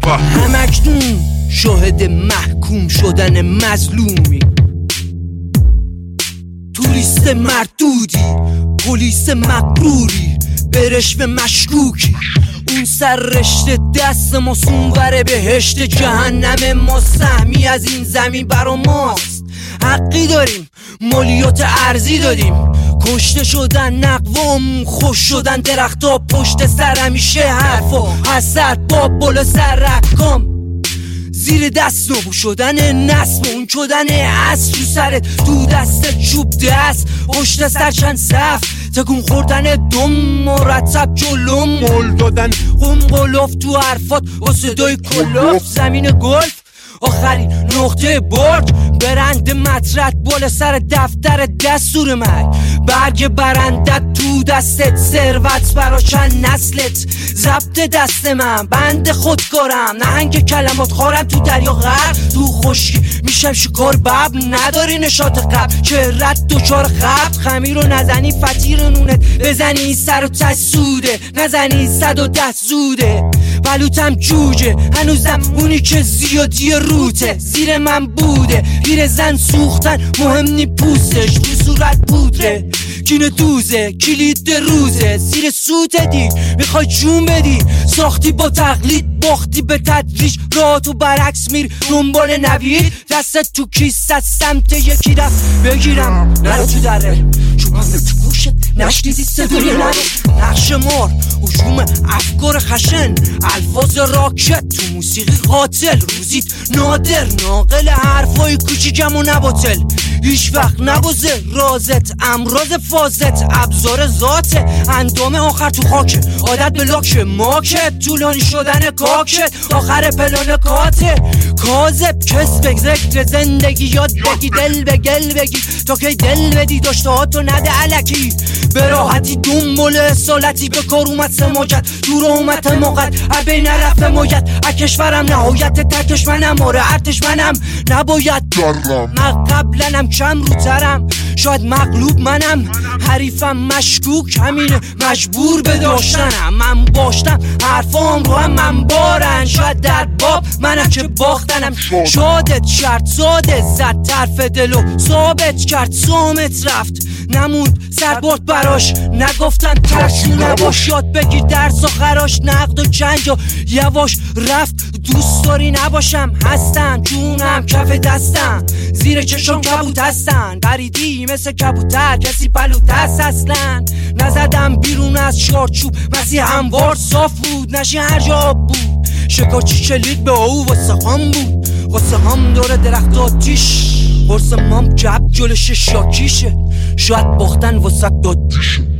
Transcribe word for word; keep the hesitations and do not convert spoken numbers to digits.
همکنون شاهد محکوم شدن مظلومی، توریست مردودی، پلیس مغروری، به رشوه مشکوکی. اون سر رشته دست ما سونوره بهشت، جهنم ما سهمی از این زمین برا ماست. حقی داریم، مالیات ارزی دادیم، کشته شدن اقوام، خوش شدن درختا پشت سر، همیشه حرفا حسد با بالا سر رکام، زیر دست نبو شدن نسب، اون شدن از تو سرت، تو دست چوب دست، پشت سر چند صف، تکون خوردن دم مرتب جلو، مول دادن قم قلوف تو حرفات و صدای کلاف، زمین گلف آخرین نقطه برد، برند مطرد بالا سر دفتر دستور مرگ، برگ برندت تو دستت، ثروت برا چند نسلت، ضبط دست من بند خودکارم، نهنگ کلمات خارم تو دریا غرق، تو خشکی میشم شکار ببر، نداری نشاط قبل چهرت دوچار خبت، خمیر رو نزنی فتیر نونت، بزنی سر و تش سوده، نزنی صد و ده زوده، بلوتم جوجه هنوزم اونی که زیادی روته، زیر من بوده پیر زن سوختن مهم نی پوستش، تو صورت پودره کینه دوزه کلید روزه، زیر سوت دی میخوای جون بدی، ساختی با تقلید باختی به تدریج، راه تو برعکس میر دنبال نوید، دستت تو کیست سمت یکی رفت بگیرم نرو تو دره، چوبم تو گوشت نشنیدی صدای نرو، نقش مار هجوم افکار خشن، الفاظ راکت تو موسیقی قاتل، روزیت نادر ناقل حرفای کوچیکم و نباتل، هیچ وقت نبازه رازت امراض فازت، ابزار ذات اندام آخر تو خاکه، عادت به لاک ماکت، طولانی شدن کاکت، آخر پلان کاته، کاذب کسب ذکر زندگی، یاد بگی دل به گل بگی، تا که دل بدی داشتهاتو نده علکی، به راحتی دنبال اصالتی، به کار اومد سماجت، دور اومد حماقت، عبی نرفته مایت، اکشورم نهایت تکش منم، آره ارتش منم، نباید درم من قبلنم کم رو ترم، شاید مغلوب منم، حریفم مشکوک همینه، مجبور به داشتنم، من باشتم حرفام رو هم من بارن، شاید در باب منم که باختنم، شادت شرط زاده زد طرف دلو ثابت کرد، سامت رفت نموند سربرد براش، نگفتن ترسی نباش، یاد بگیر درس آخراش، نقد و جنگ و یواش رفت، دوست داری نباشم هستم، جونم کف دستم، زیر چشم کبوت هستن، پریدی مثل کبوتر کسی پلوت هست اصلا، نزدم بیرون از چارچوب، مسیح هموار صاف بود نشی هر جا بود، شکاچی کلید به او واسه هم بود، واسه هم داره درخت آتیش، قرص مام جب جلش شاکیشه، شاید باختن واسه دادیشه.